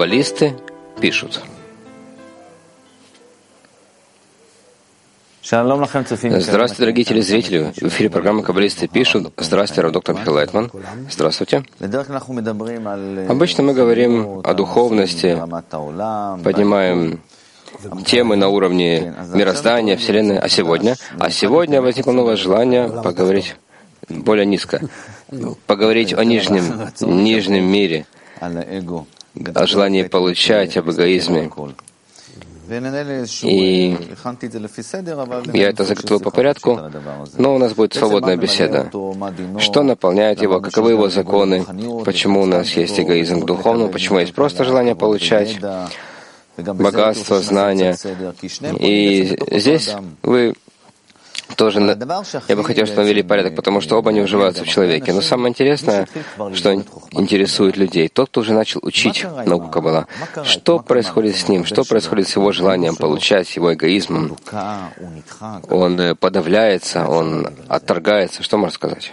каббалисты пишут. Здравствуйте, дорогие телезрители. В эфире программы «Каббалисты пишут». Здравствуйте, Рав доктор Михаил Лайтман. Здравствуйте. Обычно мы говорим о духовности, поднимаем темы на уровне мироздания, Вселенной. А сегодня возникло новое желание поговорить более низко. Поговорить о нижнем мире, о желании получать, об эгоизме. И я это заготовил по порядку, но у нас будет свободная беседа. Что наполняет его, каковы его законы, почему у нас есть эгоизм к духовному, почему есть просто желание получать богатство, знания. И здесь вы тоже, я бы хотел, чтобы вы ввели порядок, потому что оба не уживаются в человеке. Но самое интересное, что интересует людей, тот, кто уже начал учить науку Каббала, что происходит с ним, что происходит с его желанием получать, с его эгоизмом. Он подавляется, он отторгается. Что можно сказать?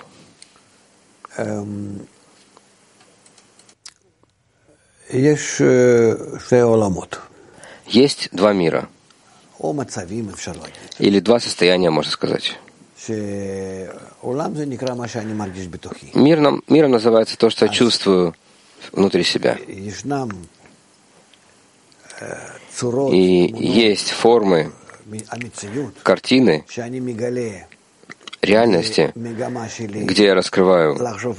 Есть два мира. Или два состояния, можно сказать. Миром называется то, что я чувствую внутри себя. И есть формы, картины, реальности, где я раскрываю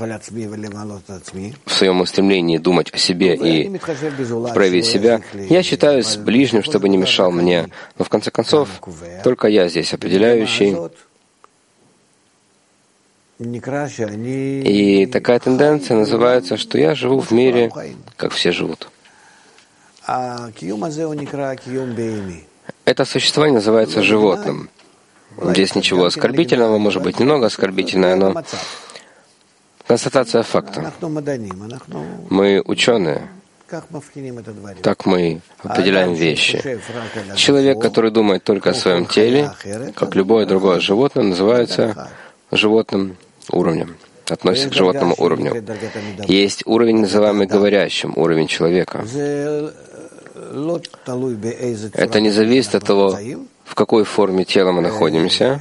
в своем устремлении думать о себе и проявить себя. Я считаюсь ближним, чтобы не мешал мне, но в конце концов только я здесь определяющий. И такая тенденция называется, что я живу в мире, как все живут. Это существование называется животным. Здесь ничего оскорбительного, может быть, немного оскорбительное, но констатация факта. Мы ученые, так мы определяем вещи. Человек, который думает только о своем теле, как любое другое животное, называется животным уровнем, относится к животному уровню. Есть уровень, называемый говорящим, уровень человека. Это не зависит от того, в какой форме тела мы находимся,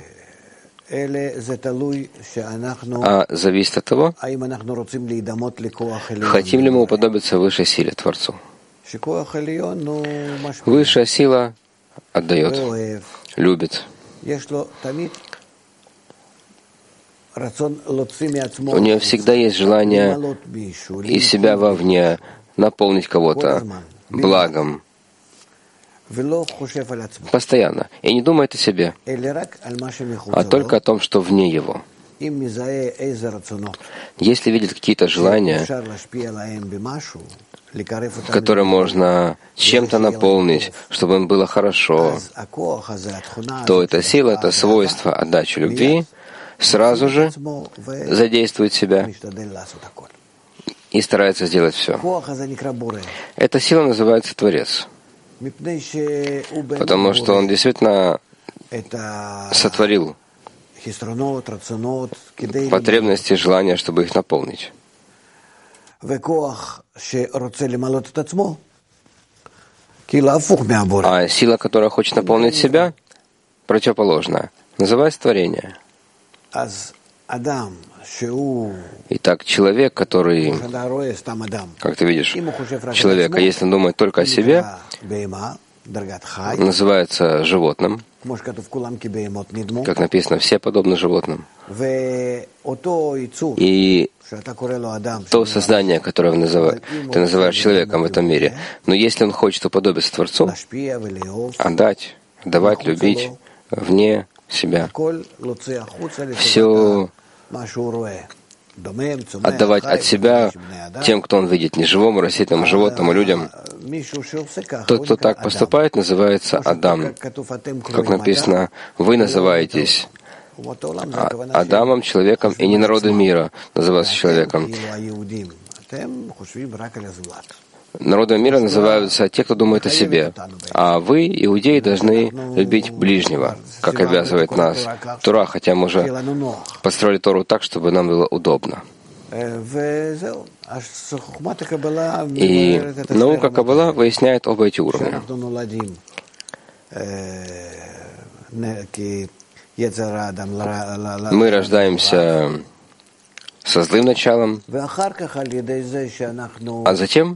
а зависит от того, хотим ли мы уподобиться высшей силе, Творцу. Высшая сила отдает, любит. У нее всегда есть желание из себя вовне наполнить кого-то благом. Постоянно. И не думает о себе, а только о том, что вне его. Если видит какие-то желания, которые можно чем-то наполнить, чтобы им было хорошо, то эта сила, это свойство отдачи любви, сразу же задействует себя и старается сделать все. Эта сила называется Творец. Потому что он действительно сотворил потребности и желания, чтобы их наполнить. А сила, которая хочет наполнить себя, противоположная, называется творение. Итак, человек, который, как ты видишь, человека, если он думает только о себе, называется животным, как написано, все подобны животным. И то создание, которое ты называешь человеком в этом мире, но если он хочет уподобиться Творцу, отдавать, любить вне себя, все отдавать от себя тем, кто он видит, неживому, растительному, животному, людям. Тот, кто так поступает, называется Адам. Как написано, вы называетесь Адамом, человеком, и не народы мира называются человеком. Народом мира называются те, кто думает о себе. А вы, иудеи, должны любить ближнего, как обязывает нас Тора, хотя мы уже построили Тору так, чтобы нам было удобно. И наука Каббала выясняет оба эти уровня. Мы рождаемся со злым началом, а затем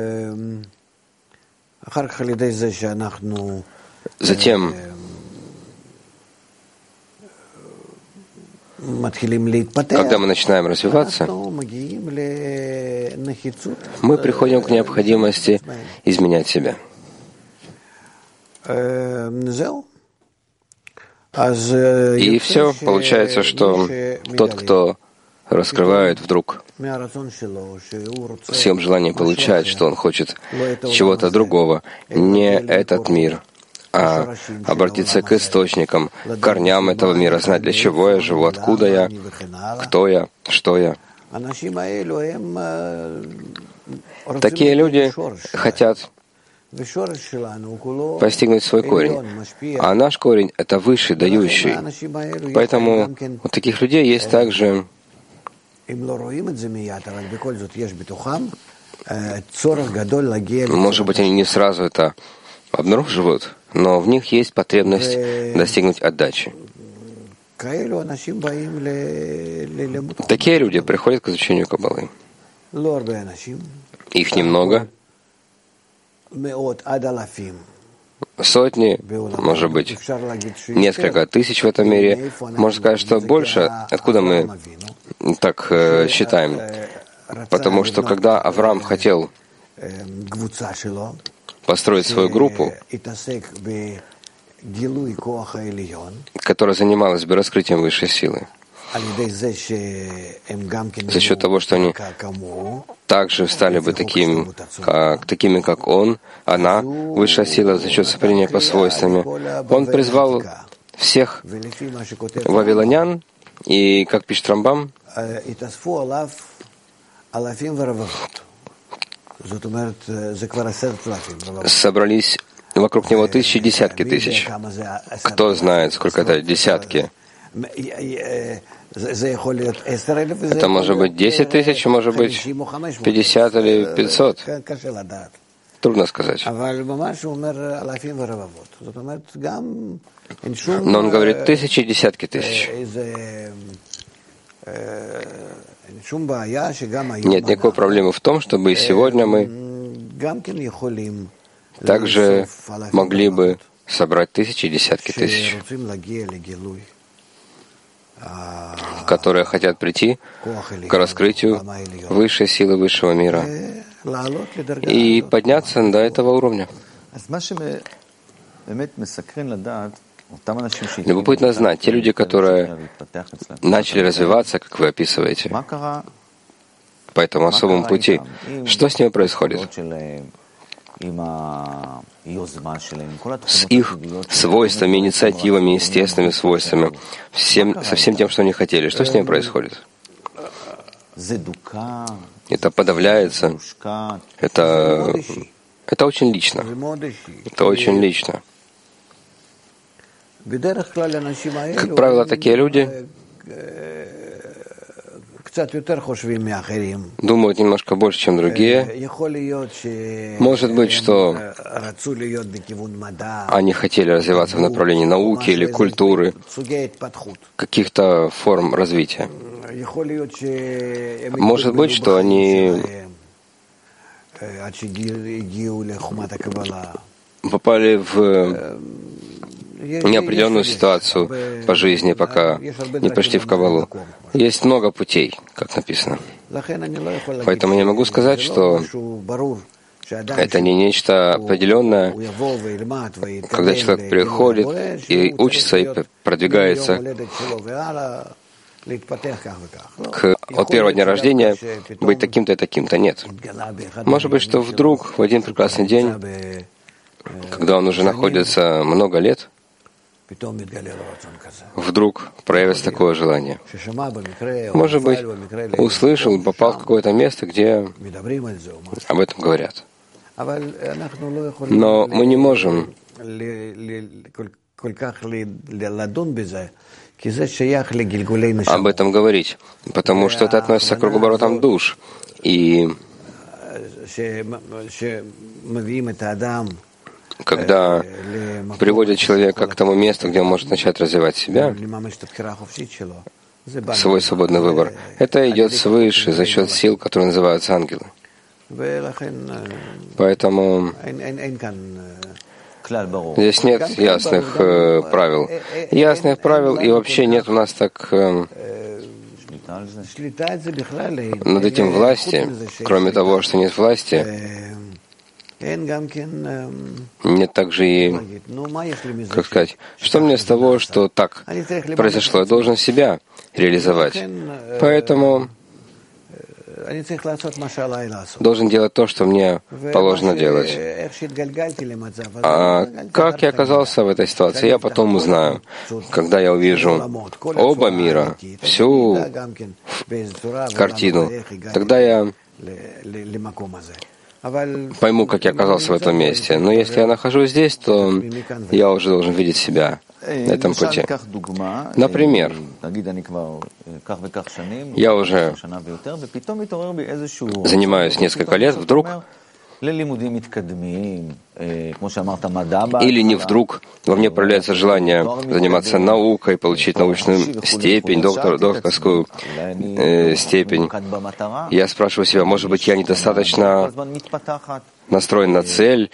когда мы начинаем развиваться, мы приходим к необходимости изменять себя. И все, получается, что тот, кто раскрывает вдруг своим желанием получать, что он хочет чего-то другого, не этот мир, а обратиться к источникам, к корням этого мира, знать, для чего я живу, откуда я, кто я, что я. Такие люди хотят постигнуть свой корень. А наш корень — это высший, дающий. Поэтому у таких людей есть также может быть, они не сразу это обнаруживают, но в них есть потребность достигнуть отдачи. Такие люди приходят к изучению Каббалы. Их немного. Сотни, может быть, несколько тысяч в этом мире. Можно сказать, что больше. Откуда мы так считаем? Потому что когда Авраам хотел построить свою группу, которая занималась бы раскрытием высшей силы, за счет того, что они также стали бы такими, как он, она, высшая сила, за счет совпадения по свойствам, он призвал всех вавилонян, и, как пишет Рамбам, собрались вокруг него тысячи, десятки тысяч. Кто знает, сколько это десятки? Это может быть 10 тысяч, может быть 50 или 500. Трудно сказать. Но он говорит тысячи, десятки тысяч. Нет никакой проблемы в том, чтобы и сегодня мы также могли бы собрать тысячи, десятки тысяч, которые хотят прийти к раскрытию высшей силы высшего мира и подняться до этого уровня. Любопытно знать, те люди, которые начали развиваться, как вы описываете, по этому особому пути, что с ними происходит? С их свойствами, инициативами, естественными свойствами, со всем тем, что они хотели. Что с ними происходит? Это подавляется. Это очень лично. Это очень лично. Как правило, такие люди думают немножко больше, чем другие. Может быть, что они хотели развиваться в направлении науки или культуры, каких-то форм развития. Может быть, что они попали в неопределенную ситуацию по жизни, пока не пришли в Каббалу. Есть много путей, как написано. Поэтому я могу сказать, что это не нечто определенное, когда человек приходит и учится, и продвигается от первого дня рождения быть таким-то и таким-то. Нет. Может быть, что вдруг в один прекрасный день, когда он уже находится много лет, вдруг проявится такое желание. Может быть, услышал, попал в какое-то место, где об этом говорят. Но мы не можем об этом говорить, потому что это относится к кругооборотам душ. И когда приводит человека к тому месту, где он может начать развивать себя, свой свободный выбор, это идет свыше за счет сил, которые называются ангелы. Поэтому здесь нет ясных правил. Ясных правил и вообще нет у нас так над этим власти, кроме того, что нет власти, нет также и, как сказать, что мне с того, что так произошло, я должен себя реализовать. Поэтому должен делать то, что мне положено делать. А как я оказался в этой ситуации, я потом узнаю, когда я увижу оба мира, всю картину, тогда я пойму, как я оказался в этом месте. Но если я нахожусь здесь, то я уже должен видеть себя на этом пути. Например, я уже занимаюсь несколько лет, вдруг или не вдруг во мне проявляется желание заниматься наукой, получить научную степень, докторскую степень. Я спрашиваю себя, может быть, я недостаточно настроен на цель,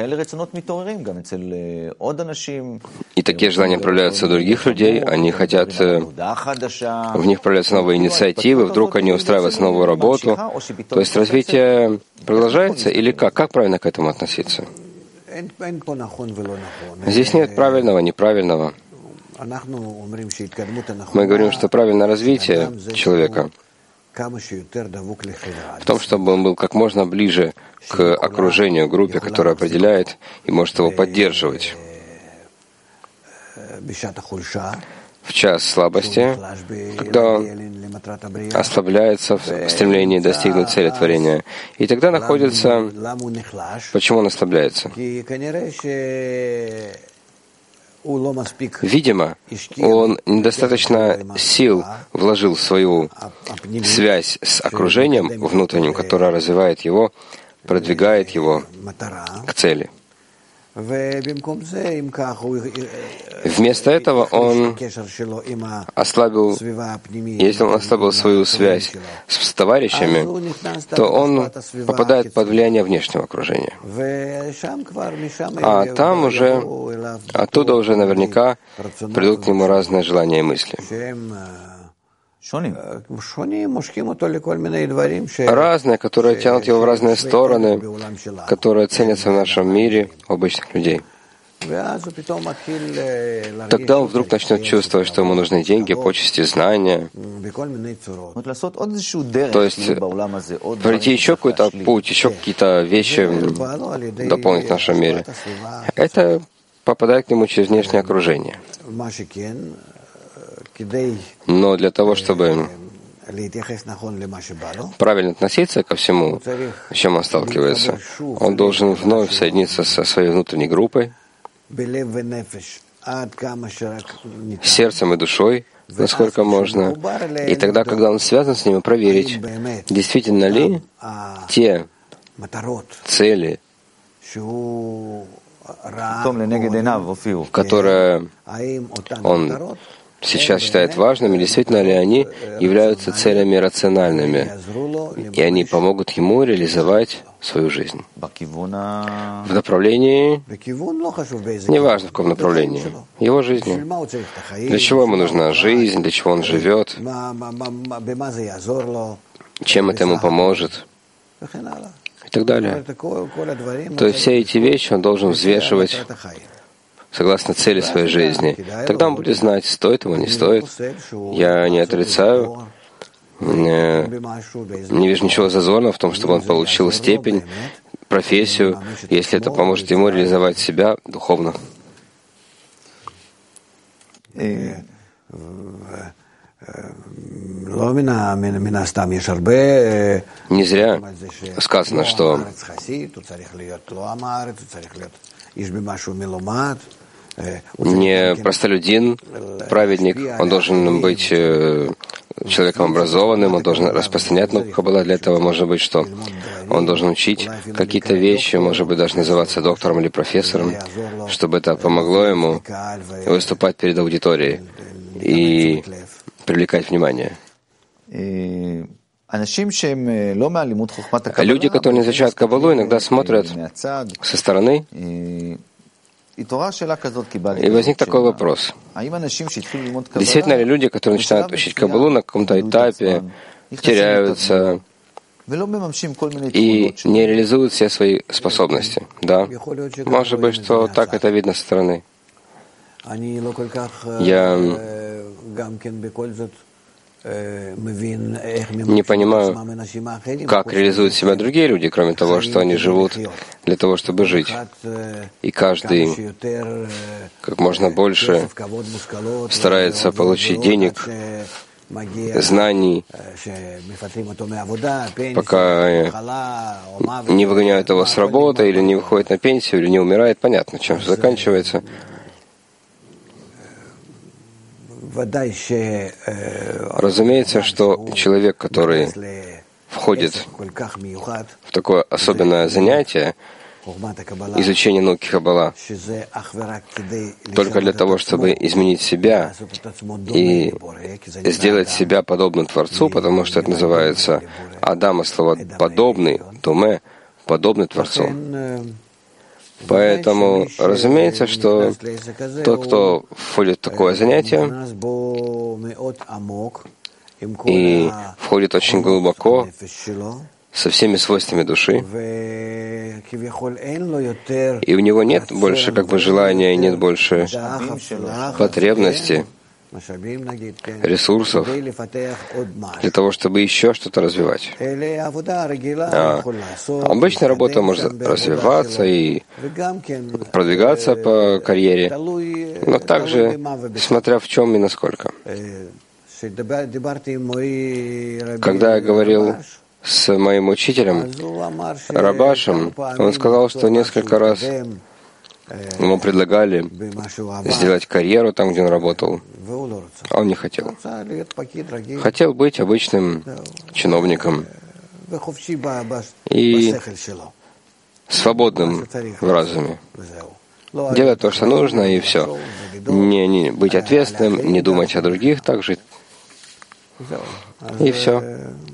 и такие желания проявляются у других людей, они хотят, в них проявляются новые инициативы, вдруг они устраивают новую работу. То есть развитие продолжается или как? Как правильно к этому относиться? Здесь нет правильного, неправильного. Мы говорим, что правильное развитие человека в том, чтобы он был как можно ближе к окружению, группе, которая определяет и может его поддерживать. В час слабости, когда он ослабляется в стремлении достигнуть цели творения. И тогда находится... Почему он ослабляется? Видимо, он недостаточно сил вложил в свою связь с окружением внутренним, которое развивает его, продвигает его к цели. Вместо этого он ослабил, если он ослабил свою связь с товарищами, то он попадает под влияние внешнего окружения. А там уже, оттуда уже наверняка придут к нему разные желания и мысли. Разные, которые тянут его в разные стороны, которые ценятся в нашем мире у обычных людей. Тогда он вдруг начнет чувствовать, что ему нужны деньги, почести, знания. То есть пройти еще какой-то путь, еще какие-то вещи дополнить в нашем мире. Это попадает к нему через внешнее окружение. Но для того, чтобы правильно относиться ко всему, с чем он сталкивается, он должен вновь соединиться со своей внутренней группой, сердцем и душой, насколько можно. И тогда, когда он связан с ними, проверить, действительно ли те цели, которые он сейчас считает важными, действительно ли они являются целями рациональными, и они помогут ему реализовать свою жизнь. В направлении, неважно в каком направлении, его жизни. Для чего ему нужна жизнь, для чего он живет, чем это ему поможет, и так далее. То есть все эти вещи он должен взвешивать согласно цели своей жизни. Тогда он будет знать, стоит ему, не стоит. Я не отрицаю, не вижу ничего зазорного в том, чтобы он получил степень, профессию, если это поможет ему реализовать себя духовно. Не зря сказано, что не простолюдин, праведник, он должен быть человеком образованным, он должен распространять науку Каббала. Для этого может быть что? Он должен учить какие-то вещи, может быть, даже называться доктором или профессором, чтобы это помогло ему выступать перед аудиторией и привлекать внимание. Люди, которые не изучают Каббалу, иногда смотрят со стороны. И возник такой вопрос. Действительно ли люди, которые начинают учить Каббалу на каком-то этапе, теряются и не реализуют все свои способности? Да. Может быть, что так это видно со стороны. Я не понимаю, как реализуют себя другие люди, кроме того, что они живут для того, чтобы жить. И каждый как можно больше старается получить денег, знаний, пока не выгоняют его с работы, или не выходит на пенсию, или не умирает. Понятно, чем все заканчивается. Разумеется, что человек, который входит в такое особенное занятие, изучение науки Каббала, только для того, чтобы изменить себя и сделать себя подобным Творцу, потому что это называется Адама, слово «подобный», «доме», «подобный Творцу». Поэтому, разумеется, что тот, кто входит в такое занятие и входит очень глубоко, со всеми свойствами души, и у него нет больше желания, и нет больше потребности, ресурсов для того, чтобы еще что-то развивать. Обычная работа может развиваться и продвигаться по карьере, но также смотря в чем и насколько. Когда я говорил с моим учителем Рабашем, он сказал, что несколько раз ему предлагали сделать карьеру там, где он работал, а он не хотел. Хотел быть обычным чиновником и свободным в разуме. Делать то, что нужно, и все. Не быть ответственным, не думать о других, так жить. И все.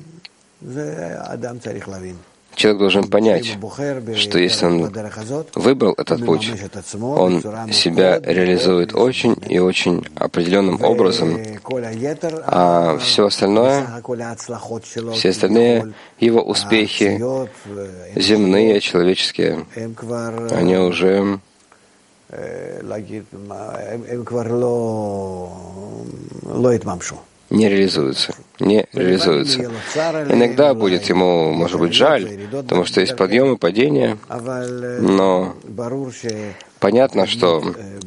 Человек должен понять, что если он выбрал этот путь, он себя реализует очень и очень определенным образом, а все остальное, все остальные его успехи, земные, человеческие, они уже не реализуются. Иногда будет ему, может быть, жаль, потому что есть подъем и падение, но понятно, что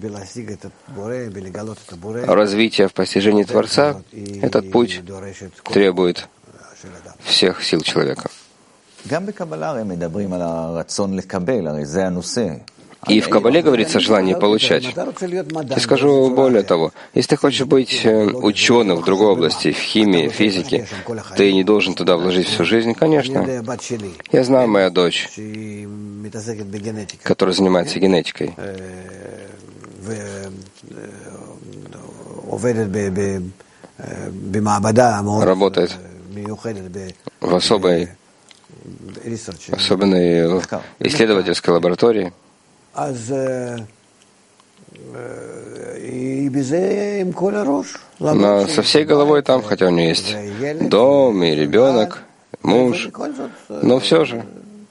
развитие в постижении Творца, этот путь требует всех сил человека. И в Каббале говорится о желании получать. Я скажу более того, если ты хочешь быть ученым в другой области, в химии, физике, ты не должен туда вложить всю жизнь, конечно. Я знаю мою дочь, которая занимается генетикой. Работает в особенной исследовательской лаборатории. Она со всей головой там, хотя у нее есть дом и ребенок, муж, но все же,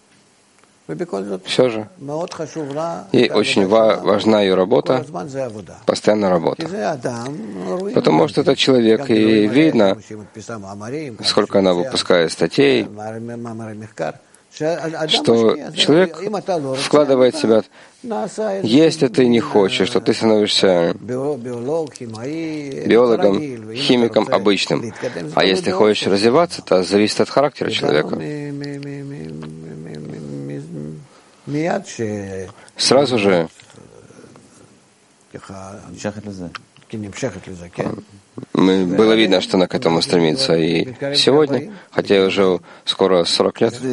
ей очень важна ее работа, постоянная работа. Потому что этот человек, и видно, сколько она выпускает статей, что человек вкладывает в себя, если ты не хочешь, что ты становишься биологом, химиком обычным. А если хочешь развиваться, то зависит от характера человека. Сразу же Было видно, что она к этому стремится и сегодня, хотя уже скоро 40 лет.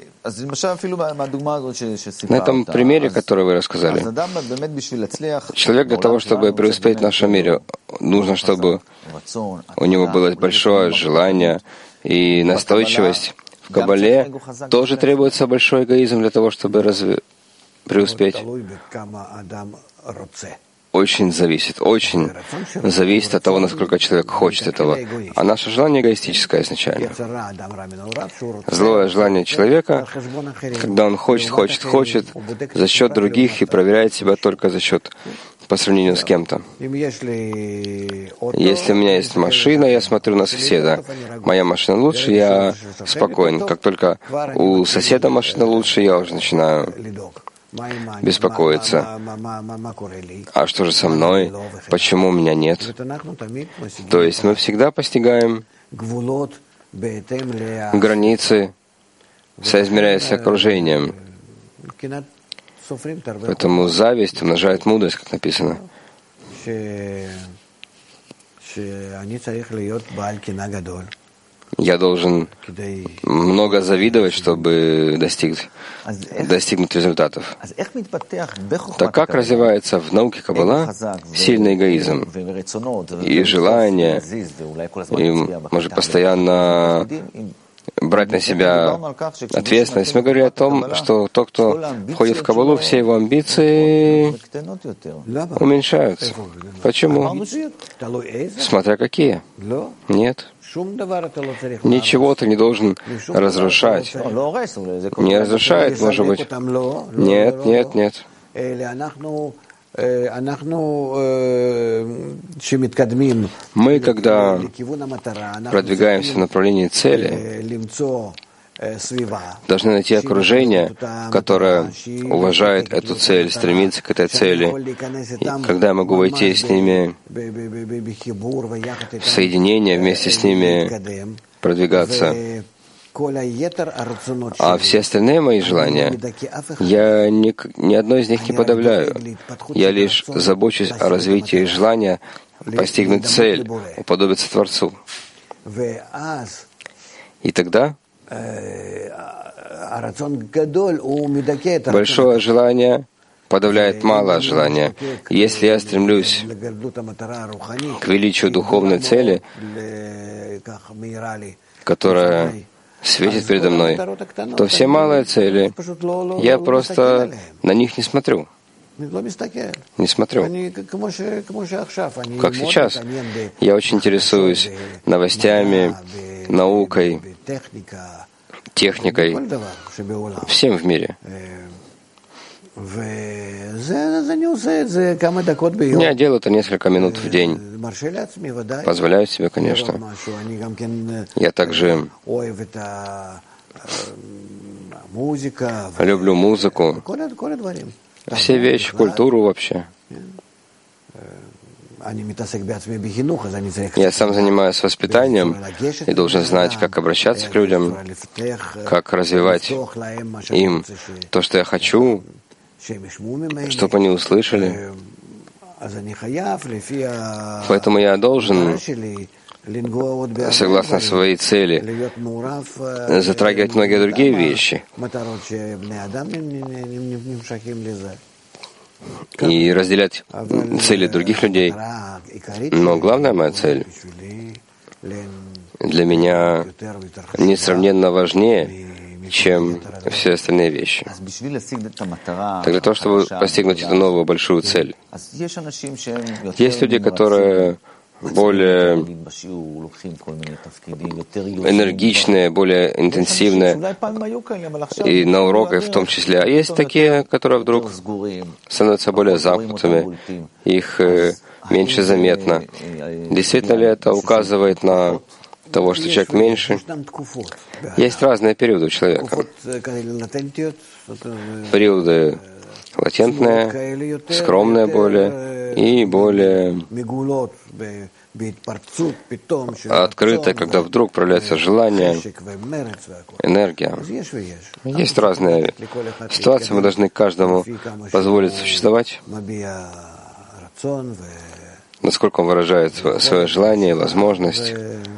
На этом примере, который вы рассказали, человек для того, чтобы преуспеть в нашем мире, нужно, чтобы у него было большое желание и настойчивость. В Каббале тоже требуется большой эгоизм для того, чтобы преуспеть. Очень зависит от того, насколько человек хочет этого. А наше желание эгоистическое изначально. Злое желание человека, когда он хочет, за счет других и проверяет себя только по сравнению с кем-то. Если у меня есть машина, я смотрю на соседа. Моя машина лучше, я спокоен. Как только у соседа машина лучше, я уже начинаю беспокоиться. А что же со мной? Почему у меня нет? То есть мы всегда постигаем границы, соизмеряясь с окружением. Поэтому зависть умножает мудрость, как написано. Я должен много завидовать, чтобы достигнуть результатов. Так как развивается в науке Каббала сильный эгоизм и желание, и может постоянно брать на себя ответственность. Мы говорим о том, что тот, кто входит в Каббалу, все его амбиции уменьшаются. Почему? Смотря какие. Нет. Ничего ты не должен разрушать. Не разрушает, может быть. Нет. Мы, когда продвигаемся в направлении цели, должны найти окружение, которое уважает эту цель, стремится к этой цели. И когда я могу войти с ними в соединение, вместе с ними продвигаться. А все остальные мои желания, я ни одно из них не подавляю. Я лишь забочусь о развитии желания постигнуть цель, уподобиться Творцу. И тогда большое желание подавляет малое желание. Если я стремлюсь к величию духовной цели, которая светит передо мной, то все малые цели, я просто на них не смотрю. Не смотрю. Как сейчас. Я очень интересуюсь новостями, наукой, техникой, всем в мире. Я делаю это несколько минут в день. Позволяю себе, конечно. Я также люблю музыку, все вещи, культуру вообще. Я сам занимаюсь воспитанием и должен знать, как обращаться к людям, как развивать им то, что я хочу, чтобы они услышали. Поэтому я должен, согласно своей цели, затрагивать многие другие вещи и разделять цели других людей. Но главная моя цель для меня несравненно важнее, чем все остальные вещи. Так для того, чтобы постигнуть эту новую большую цель, есть люди, которые более энергичные, более интенсивные, и на уроках в том числе. А есть такие, которые вдруг становятся более замкнутыми, их меньше заметно. Действительно ли это указывает на того, что человек меньше? Есть разные периоды у человека. Периоды латентные, скромные более и более открытые, когда вдруг проявляется желание, энергия. Есть разные ситуации, мы должны каждому позволить существовать насколько он выражает свое желание, возможность.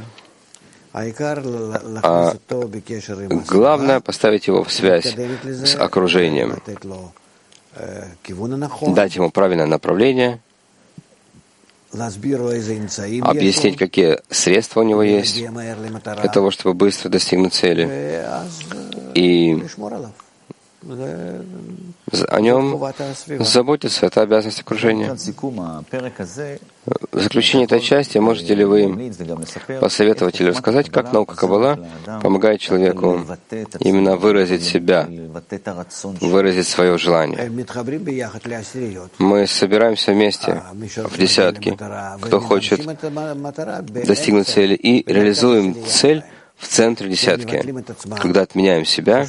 А главное — поставить его в связь с окружением, дать ему правильное направление, объяснить, какие средства у него есть для того, чтобы быстро достигнуть цели, и о нем заботиться — это обязанность окружения. В заключение этой части можете ли вы посоветовать или рассказать, как наука Каббала помогает человеку именно выразить себя, выразить свое желание? Мы собираемся вместе в десятки, кто хочет достигнуть цели, и реализуем цель в центре десятки, когда отменяем себя,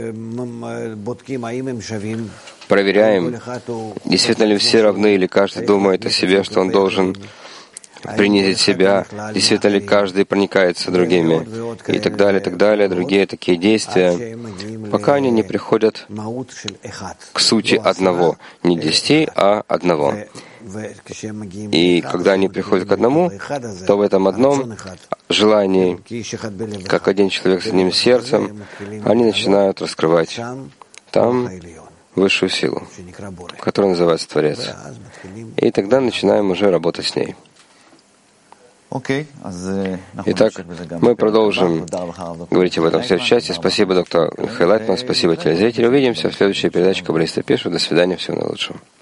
проверяем, действительно ли все равны, или каждый думает о себе, что он должен принизить себя, действительно ли каждый проникается другими, и так далее, другие такие действия, пока они не приходят к сути одного, не 10, а одного. И когда они приходят к одному, то в этом одном желании, как один человек с одним сердцем, они начинают раскрывать там высшую силу, которая называется Творец. И тогда начинаем уже работать с ней. Итак, мы продолжим говорить об этом в следующей части. Спасибо, доктор Михаил Лайтман, спасибо, телезрители. Увидимся в следующей передаче «Каббалисты пишут». До свидания, всего наилучшего.